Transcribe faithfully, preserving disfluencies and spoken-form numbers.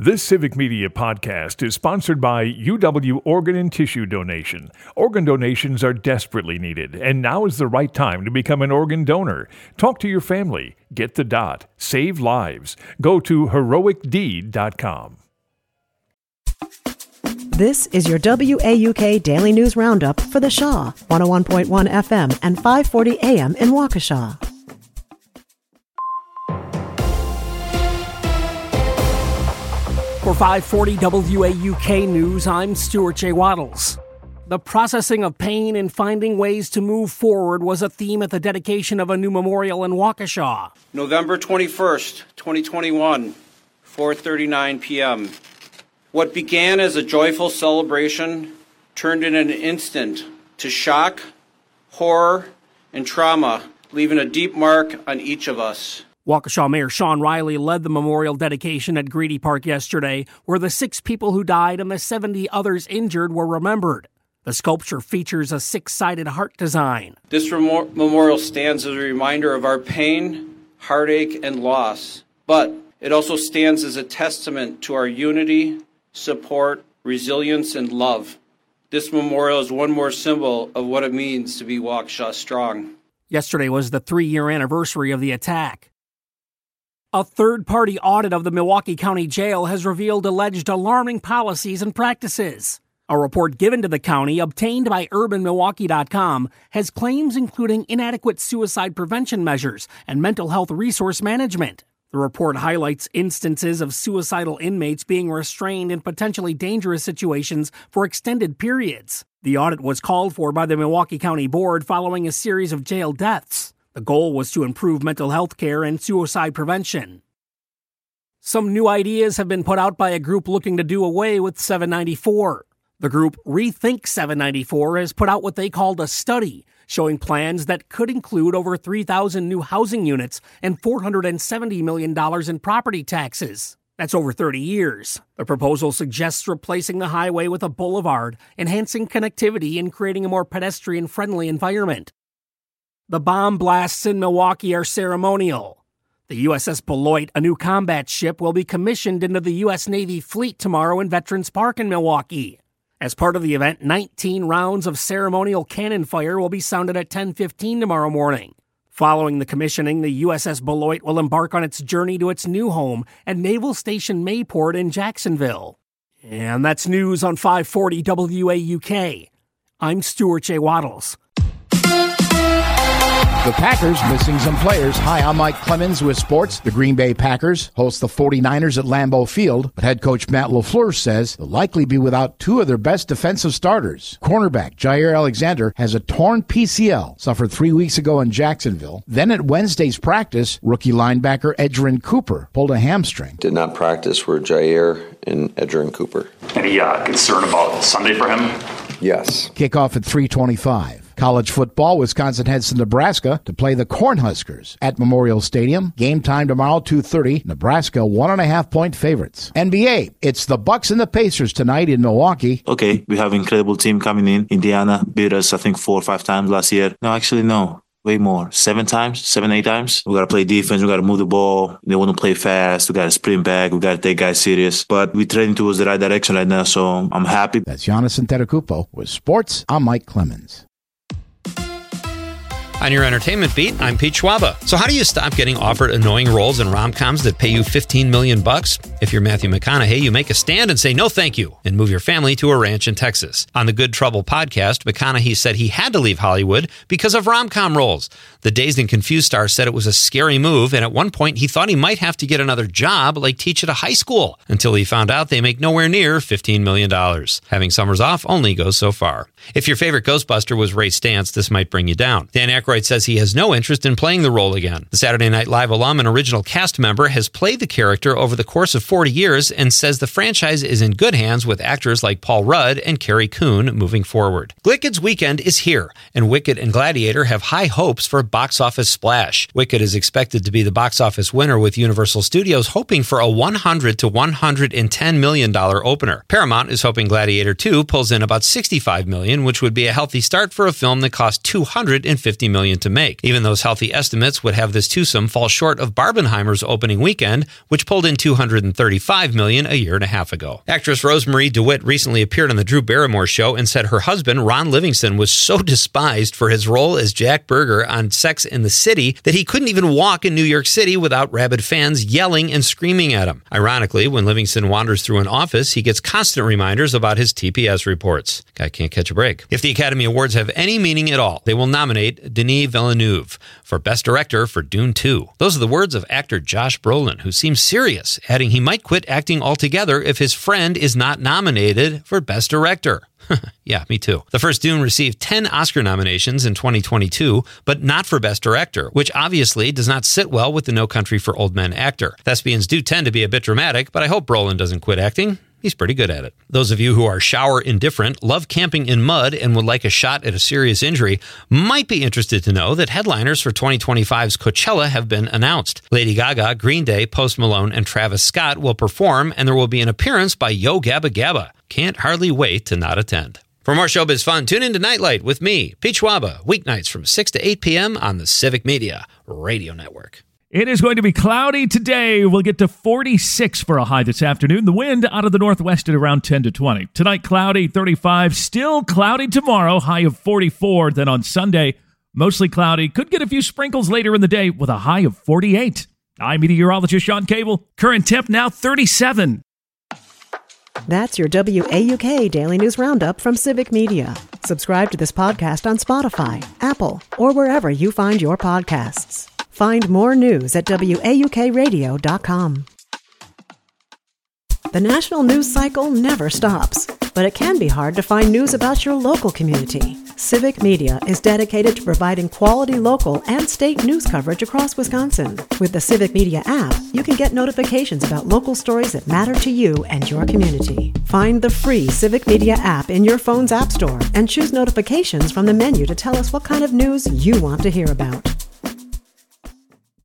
This Civic Media podcast is sponsored by U W Organ and Tissue Donation. Organ donations are desperately needed, and now is the right time to become an organ donor. Talk to your family. Get the dot. Save lives. Go to heroic deed dot com. This is your W A U K Daily News Roundup for the Shaw, one oh one point one F M and five forty A M in Waukesha. For five forty W A U K News, I'm Stuart J. Waddles. The processing of pain and finding ways to move forward was a theme at the dedication of a new memorial in Waukesha. November twenty-first, twenty twenty-one, four thirty-nine p.m. What began as a joyful celebration turned in an instant to shock, horror, and trauma, leaving a deep mark on each of us. Waukesha Mayor Sean Riley led the memorial dedication at Greedy Park yesterday, where the six people who died and the seventy others injured were remembered. The sculpture features a six-sided heart design. This remo- memorial stands as a reminder of our pain, heartache, and loss, but it also stands as a testament to our unity, support, resilience, and love. This memorial is one more symbol of what it means to be Waukesha strong. Yesterday was the three-year anniversary of the attack. A third-party audit of the Milwaukee County Jail has revealed alleged alarming policies and practices. A report given to the county, obtained by urban milwaukee dot com, has claims including inadequate suicide prevention measures and mental health resource management. The report highlights instances of suicidal inmates being restrained in potentially dangerous situations for extended periods. The audit was called for by the Milwaukee County Board following a series of jail deaths. The goal was to improve mental health care and suicide prevention. Some new ideas have been put out by a group looking to do away with seven ninety-four. The group Rethink seven ninety-four has put out what they called a study, showing plans that could include over three thousand new housing units and four hundred seventy million dollars in property taxes. That's over thirty years. The proposal suggests replacing the highway with a boulevard, enhancing connectivity and creating a more pedestrian-friendly environment. The bomb blasts in Milwaukee are ceremonial. The U S S Beloit, a new combat ship, will be commissioned into the U S Navy fleet tomorrow in Veterans Park in Milwaukee. As part of the event, nineteen rounds of ceremonial cannon fire will be sounded at ten fifteen tomorrow morning. Following the commissioning, the U S S Beloit will embark on its journey to its new home at Naval Station Mayport in Jacksonville. And that's news on five forty W A U K. I'm Stuart J. Waddles. The Packers missing some players. Hi, I'm Mike Clemens with sports. The Green Bay Packers host the forty-niners at Lambeau Field, but head coach Matt LaFleur says they'll likely be without two of their best defensive starters. Cornerback Jair Alexander has a torn P C L, suffered three weeks ago in Jacksonville. Then at Wednesday's practice, rookie linebacker Edgerrin Cooper pulled a hamstring. Did not practice were Jair and Edgerrin Cooper. Any uh, concern about Sunday for him? Yes. Kickoff at three twenty-five. College football, Wisconsin heads to Nebraska to play the Cornhuskers at Memorial Stadium. Game time tomorrow, two thirty. Nebraska, one and a half point favorites. N B A, it's the Bucks and the Pacers tonight in Milwaukee. Okay, we have an incredible team coming in. Indiana beat us, I think, four or five times last year. No, actually, no. Way more. Seven times? Seven, eight times? We got to play defense. We got to move the ball. They want to play fast. We got to sprint back. We got to take guys serious. But we're trending towards the right direction right now, so I'm happy. That's Giannis Antetokounmpo. With sports, I'm Mike Clemens. On your entertainment beat, I'm Pete Schwaba. So how do you stop getting offered annoying roles in rom-coms that pay you fifteen million bucks? If you're Matthew McConaughey, you make a stand and say no thank you and move your family to a ranch in Texas. On the Good Trouble podcast, McConaughey said he had to leave Hollywood because of rom-com roles. The Dazed and Confused star said it was a scary move, and at one point he thought he might have to get another job like teach at a high school until he found out they make nowhere near fifteen million dollars. Having summers off only goes so far. If your favorite Ghostbuster was Ray Stantz, this might bring you down. Dan Aykroyd says he has no interest in playing the role again. The Saturday Night Live alum and original cast member has played the character over the course of forty years and says the franchise is in good hands with actors like Paul Rudd and Carrie Coon moving forward. Glicked's weekend is here, and Wicked and Gladiator have high hopes for a box office splash. Wicked is expected to be the box office winner, with Universal Studios hoping for a one hundred to one hundred ten million dollars opener. Paramount is hoping Gladiator two pulls in about sixty-five million dollars, which would be a healthy start for a film that cost two hundred fifty million million dollars to make. Even those healthy estimates would have this twosome fall short of Barbenheimer's opening weekend, which pulled in two hundred thirty-five million dollars a year and a half ago. Actress Rosemarie DeWitt recently appeared on the Drew Barrymore show and said her husband, Ron Livingston, was so despised for his role as Jack Berger on Sex and the City that he couldn't even walk in New York City without rabid fans yelling and screaming at him. Ironically, when Livingston wanders through an office, he gets constant reminders about his T P S reports. Guy can't catch a break. If the Academy Awards have any meaning at all, they will nominate Denis Villeneuve for Best Director for Dune two. Those are the words of actor Josh Brolin, who seems serious, adding he might quit acting altogether if his friend is not nominated for Best Director. Yeah, me too. The first Dune received ten Oscar nominations in twenty twenty-two, but not for Best Director, which obviously does not sit well with the No Country for Old Men actor. Thespians do tend to be a bit dramatic, but I hope Brolin doesn't quit acting. He's pretty good at it. Those of you who are shower indifferent, love camping in mud, and would like a shot at a serious injury might be interested to know that headliners for twenty twenty-five's Coachella have been announced. Lady Gaga, Green Day, Post Malone, and Travis Scott will perform, and there will be an appearance by Yo Gabba Gabba. Can't hardly wait to not attend. For more showbiz fun, tune in to Nightlight with me, Pete Schwaba, weeknights from six to eight p.m. on the Civic Media Radio Network. It is going to be cloudy today. We'll get to forty-six for a high this afternoon. The wind out of the northwest at around ten to twenty. Tonight, cloudy, thirty-five. Still cloudy tomorrow, high of forty-four. Then on Sunday, mostly cloudy. Could get a few sprinkles later in the day with a high of forty-eight. I'm meteorologist Sean Cable. Current temp now thirty-seven. That's your W A U K Daily News Roundup from Civic Media. Subscribe to this podcast on Spotify, Apple, or wherever you find your podcasts. Find more news at W A U K radio dot com. The national news cycle never stops, but it can be hard to find news about your local community. Civic Media is dedicated to providing quality local and state news coverage across Wisconsin. With the Civic Media app, you can get notifications about local stories that matter to you and your community. Find the free Civic Media app in your phone's app store and choose notifications from the menu to tell us what kind of news you want to hear about.